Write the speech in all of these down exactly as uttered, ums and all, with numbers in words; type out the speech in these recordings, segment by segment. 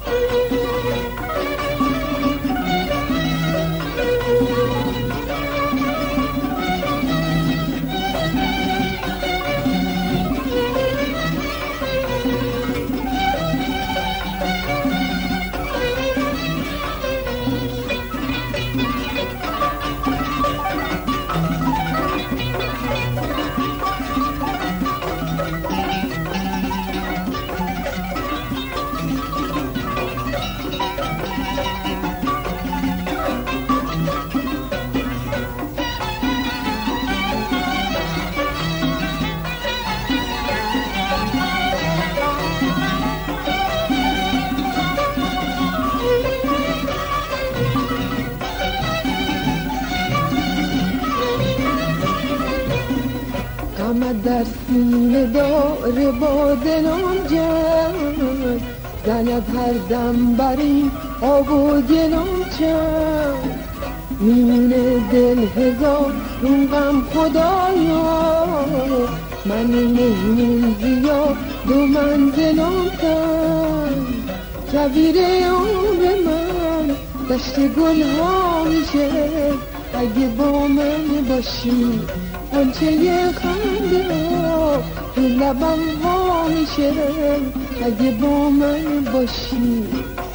غمت در سینه داره با دلم جنگ، زند هر دم بر این آب و گلم چند. میونه دل هزار رون غم خدایا، من مهمون زیاد دو منزلم تن. کویر عمر من دشت گل ها میشه، اگه با من باشی غنچه خنده ها تو لبم ها میشه، اگه با من باشی.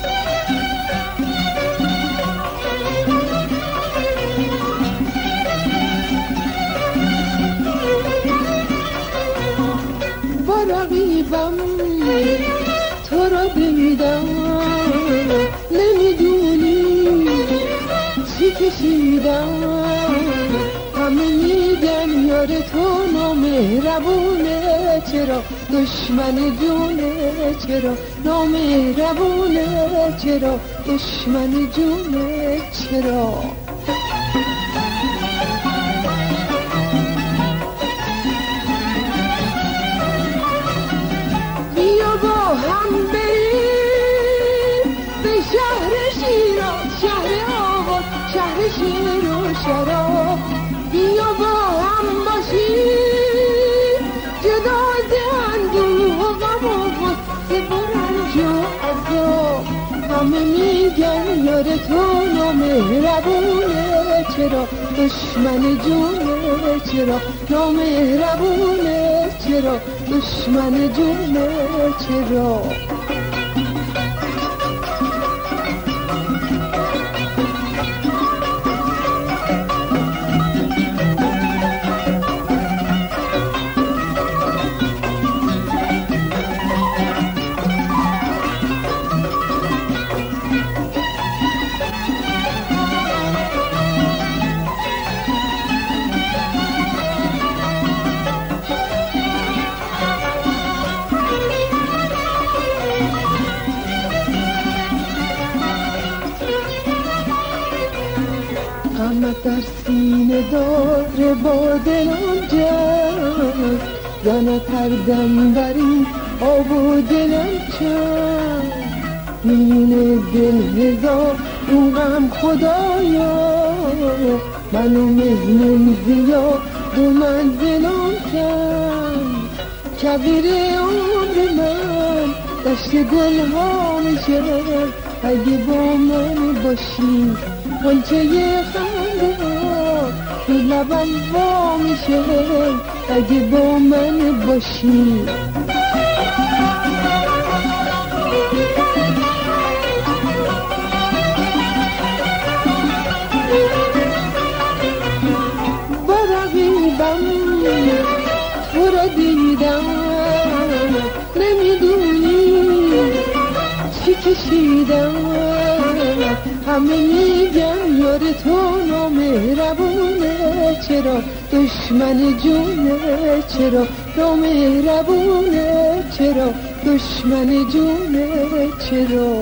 با رقیبم تو را دیدم، نمیدونی چی کشیدم. همه میگن یار تو نامهربونه، چرا دشمن جونه؟ چرا نامهربونه؟ چرا دشمن جونه؟ چرا؟ بیا با هم بریم به شهر شیراز، شهر آواز، شهر شیر و شراب. بیا با هم باشیم جدا ز اندوه و غم و غصه و رنج و عذاب. همه میگن یار تو نامهربونه، چرا دشمن جونه؟ چرا نامهربونه؟ چرا دشمن جونه؟ چرا؟ غمت در سینه داره با دلم جنگ، زند هر دم بر این آب و دلم چند. میونه دل هزار اون غم خدایا، منو مهمون زیاد دو منزلم کن. کویر عمر من دشت گل ها میشه، اگه با من باشی غنچه خنده ها تو لبم وا میشه، اگه با من باشی. با رقیبم تو را دیدم، نمیدونی چی کشیدم. همه میگن یار تو نامهربونه، چرا دشمن جونه؟ چرا نامهربونه؟ چرا دشمن جونه؟ چرا؟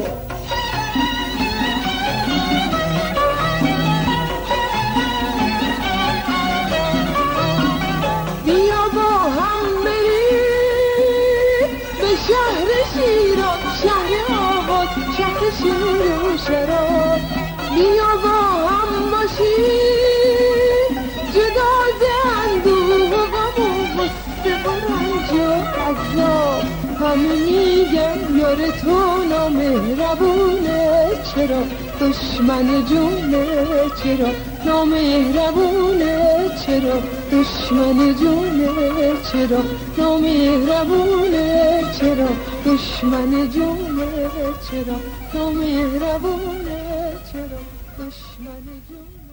بیا با هم بریم به شهر شیراز، شهر آواز، شهر شیر و شراب. بیا با هم باشیم جدا ز اندوه و غم و غصه و رنج و عذاب. همه میگن یار تو نامهربونه چرا دشمن جونه چرا نامهربونه چرا دشمن جونه چرا نامهربونه چرا دشمن جونه چرا نامهربونه چرا دشمن جونه